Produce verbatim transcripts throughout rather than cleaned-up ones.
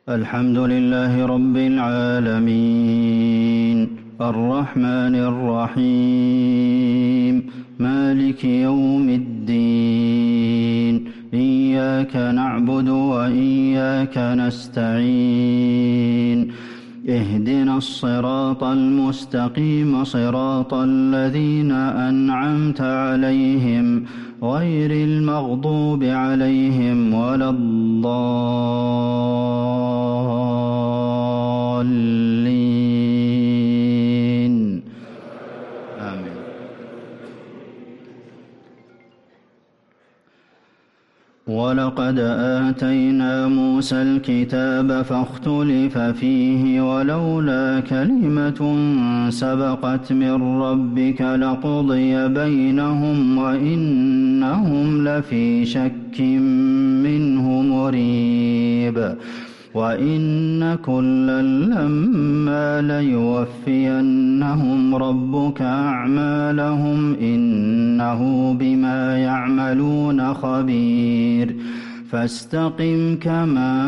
الحمد لله رب العالمين الرحمن الرحيم مالك يوم الدين إياك نعبد وإياك نستعين اهدنا الصراط المستقيم صراط الذين أنعمت عليهم غير المغضوب عليهم ولا الضالين آمين. ولقد آتينا موسى الكتاب فاختلف فيه ولولا كلمة سبقت من ربك لقضي بينهم وإنهم لفي شك منه مريب وإن كلا لما ليوفينهم ربك أعمالهم إنه بما يعملون خبير فاستقم كما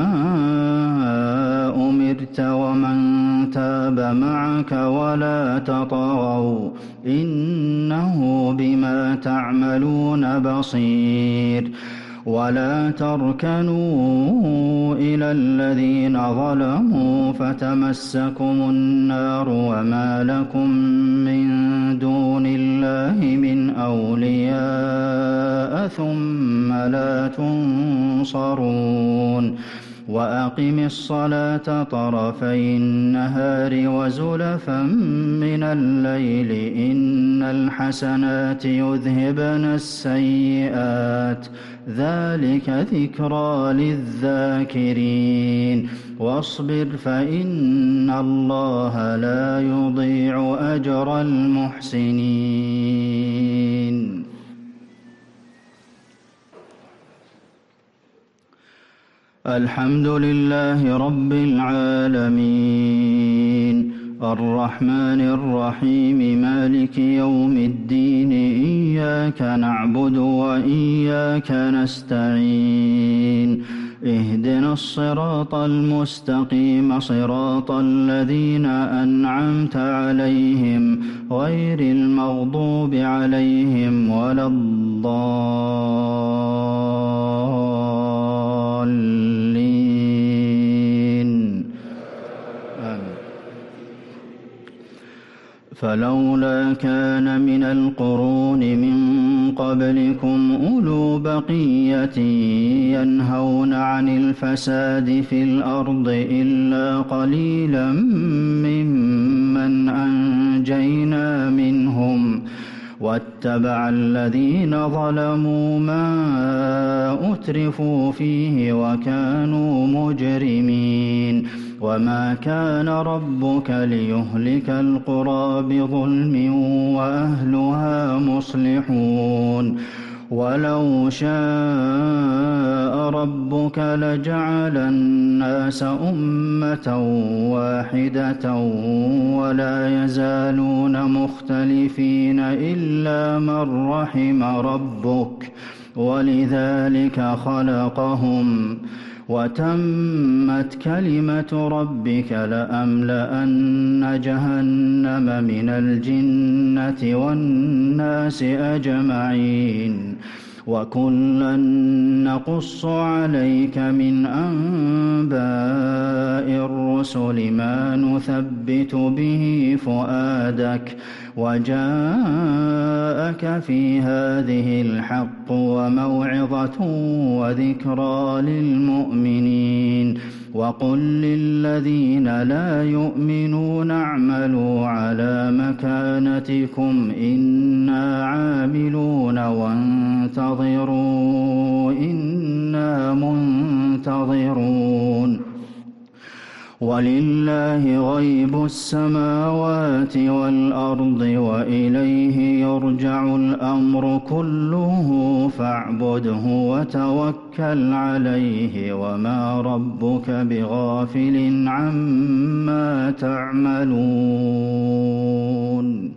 أمرت ومن تاب معك ولا تطغوا إنه بما تعملون بصير ولا تركنوا إلى الذين ظلموا فتمسكم النار وما لكم من دون الله من أولياء ثم لا تنصرون وأقم الصلاة طرفي النهار وزلفا من الليل إن الحسنات يذهبن السيئات ذلك ذكرى للذاكرين واصبر فإن الله لا يضيع أجر المحسنين. الحمد لله رب العالمين الرحمن الرحيم مالك يوم الدين إياك نعبد وإياك نستعين اهدنا الصراط المستقيم صراط الذين أنعمت عليهم غير المغضوب عليهم ولا الضالين آمين. فلولا كان من القرون من قبلكم أولو بقية ينهون عن الفساد في الأرض إلا قليلا ممن أنجينا منهم واتبع الذين ظلموا ما أترفوا فيه وكانوا مجرمين وما كان ربك ليهلك القرى بظلم وأهلها مصلحون ولو شاء ربك لجعل الناس أمة واحدة ولا يزالون مختلفين إلا من رحم ربك ولذلك خلقهم وتمت كلمة ربك لأملأن جهنم من الجنة والناس أجمعين وكلا نقص عليك من أنباء الرسل ما نثبت به فؤادك وجاءك في هذه الحق وموعظة وذكرى للمؤمنين وقل للذين لا يؤمنون اعملوا على مكانتكم إنا عاملون وانتظروا إنا منتظرون ولله غيب السماوات والأرض وإليه يرجع الأمر كله فاعبده وتوكل عليه وما ربك بغافل عما تعملون.